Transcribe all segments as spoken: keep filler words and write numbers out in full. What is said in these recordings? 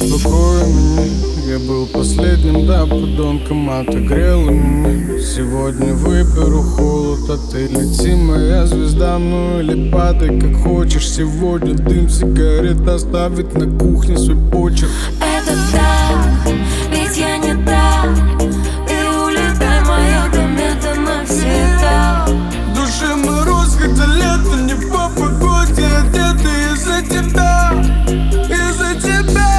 Успокой меня, я был последним, да, подонком, отогрела меня. Сегодня выберу холод, а ты лети, моя звезда. Ну или падай, как хочешь. Сегодня дым сигарет оставит на кухне свой почерк. Это так, ведь я не так. Ты улетай, моя комета, навсегда. В душе мороз, хотя лето не по погоде. Одеты из-за тебя, из-за тебя.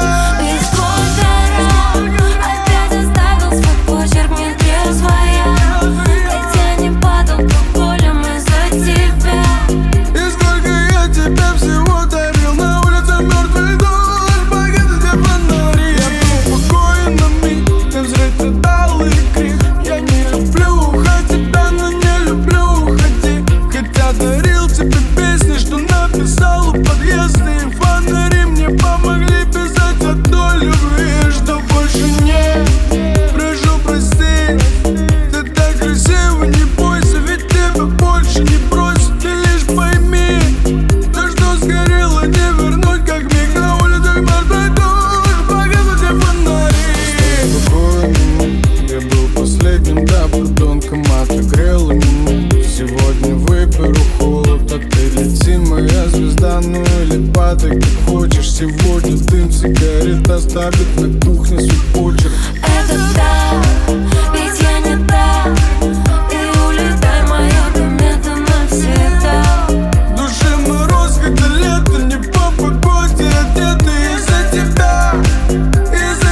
И сколько раз опять оставил свой почерк, не трезвая, хотя не под алкоголем из-за тебя. И сколько я тебя всего дарил, на улице мертвый дождь, погибли те фонари. Я был покоен на миг, ты взрыв металл и крик. Я не люблю уходить, да, но не люблю уходить. Хотя дарил тебе песни, что написал у подъезда. И фонари мне помогли писать о той любви, что больше нет. Прошу прости, ты так красива, не бойся, ведь тебя больше не бросит. Ты лишь пойми, то, что сгорело, не вернуть, как миг. На улицах мертвый дождь, погибли те фонари. Успокой меня, я был последним, да, подонком, отогрела меня. Сегодня выберу холод, а ты лети, моя звезда. Ну или падай, как хочешь. Сегодня дым сигарет оставит на кухне свой почерк. Это так, ведь я не так. Ты улетай, моя комета, навсегда. В душе мороз, хотя лето не по погоде. Одеты из-за тебя, из-за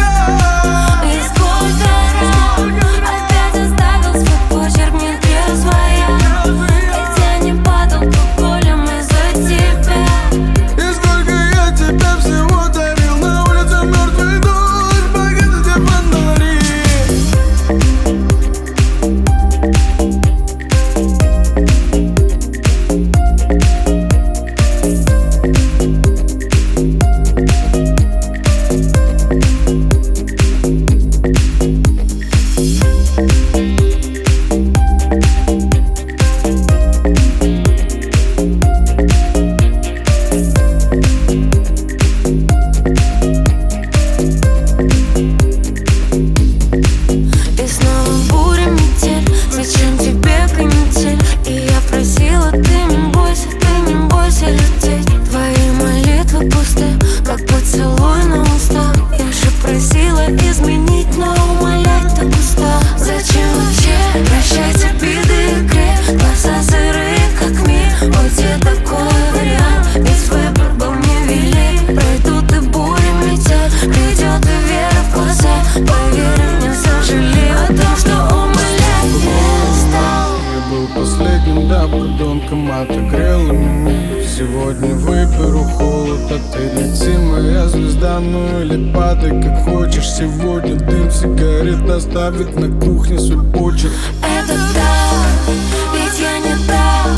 тебя. И сколько раз опять оставил свой почерк, не трезвая, хотя не под алкоголем из-за тебя. И сколько я тебя всего дарил, на улице мертвый дождь, погибли те фонари. И снова буря, метель. Зачем тебе канитель? И я просила, ты не бойся, ты не бойся лететь. Твои молитвы пусты, как поцелуй на устах. Я же просила изменить, но умолять так устал. Зачем вообще прощать обиды и грех? Глаза сырые, как мир. Ой, где такой вариант? Ведь выбор был невелик. Пройдут и бури, метель. Придет и вера в глаза. Поверь, не сожалею о том, что умолять не стал. Я был последним, да, подонком, отогрела меня. Сегодня выберу холод, а ты лети, моя звезда. Ну или падай, как хочешь. Сегодня дым сигарет оставит на кухне свой почерк. Это так, ведь я не так.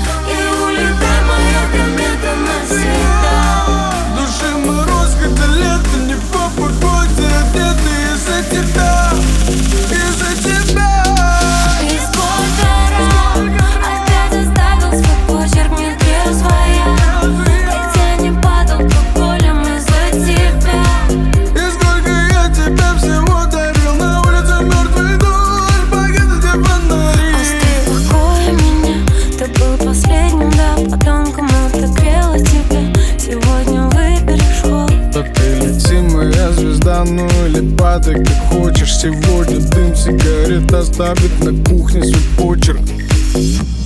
И улетай, моя комета, навсегда. В душе мороз, хотя лето не по погоде. Одеты из-за тебя, из-за тебя. И сколько раз опять оставил свой почерк, не трезвая, хотя не под алкоголем из-за тебя. И сколько я тебя всего дарил, на улице мертвый дождь, погибли те фонари. Успокой меня, ты был последним, да, подонком, отогрела тебя. Сегодня выберешь холод. Да ты лети, моя звезда, ну или падай, как хочешь. Сегодня дым сигарет оставит на кухне свой почерк.